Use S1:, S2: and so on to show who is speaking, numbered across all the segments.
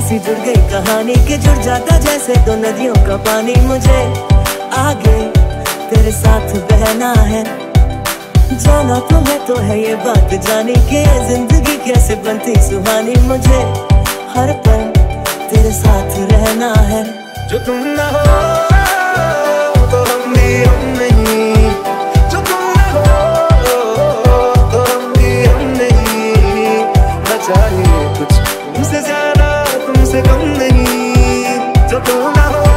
S1: सी जुड़ गई कहानी के जुड़ जाता जैसे दो नदियों का पानी। मुझे आगे तेरे साथ बहना है, जाना तुम्हें तो है ये बात जानी कि जिंदगी कैसे बनती सुहानी। मुझे हर पल तेरे साथ रहना है। जो तुम ना हो तो हम भी हम नहीं, जो तुम ना हो तो हम भी हम नहीं। न चाहिए कुछ तुमसे ज्यादा तुमसे कम नहीं, जो तुम ना हो।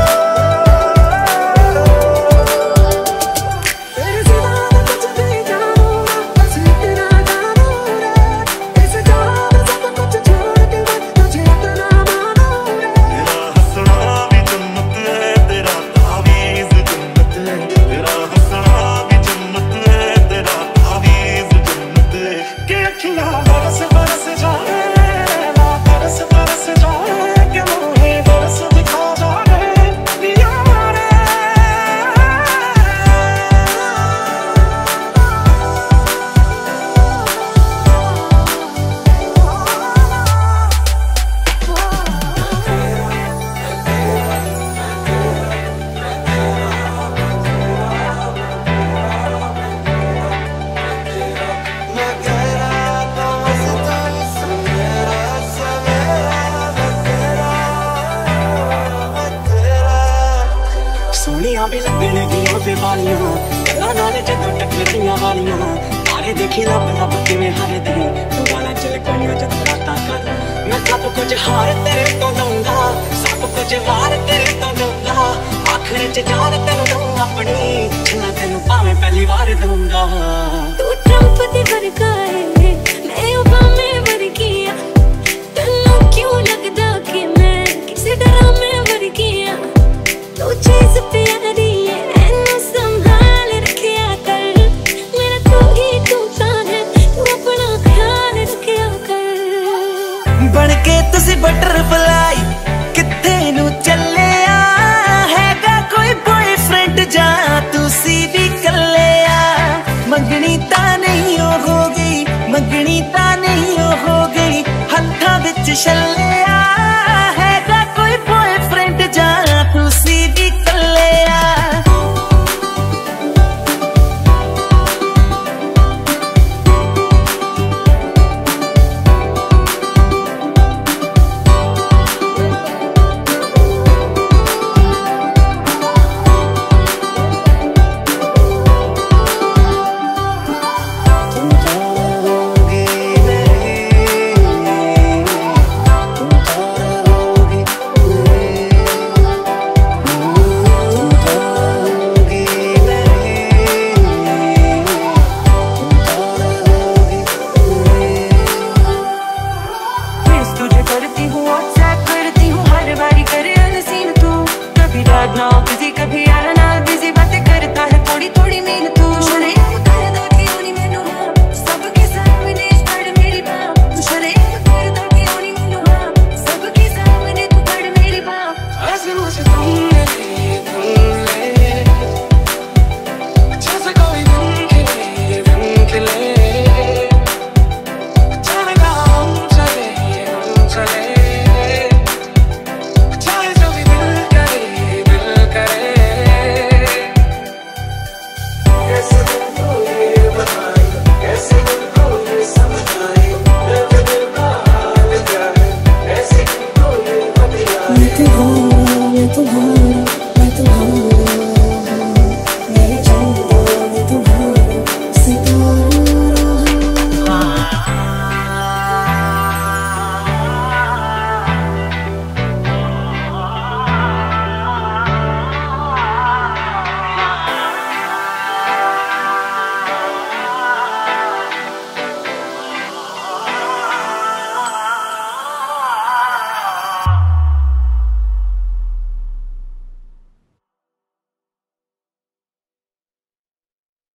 S2: भी लगने दियों पे वालियां गल्लां नाल जदों टकरदियां वालियां तारे देखी लब लब किवें हरे दिन तू गाना चल कोइयां जदों रातां कर। मैं सब कुछ हार तेरे तो लूंगा, सब कुछ वार तेरे तो लूंगा, आखिर च जान तेनू दूं अपनी, जिन्ना तेनू भावें पहली बार दूंगा।
S3: तू ट्रंप दे वर्गा है मैं ओबामे वर्गी आ, तन्नू क्यों लगदा कि मैं किसे ड्रामे वर्गी आ। तू चीज प्यारी है एनू संभाल रखिया कर, मेरा तू ही तू तान है, तू अपना ख्याल रखिया कर।
S1: बनके तुसी बटरफ्लाई किथे नू चलिया हैगा कोई बॉयफ्रेंड जा तुसी भी कलिया। मंगनी ता नहीं हो गई, मंगनी ता नहीं हो गई, हथ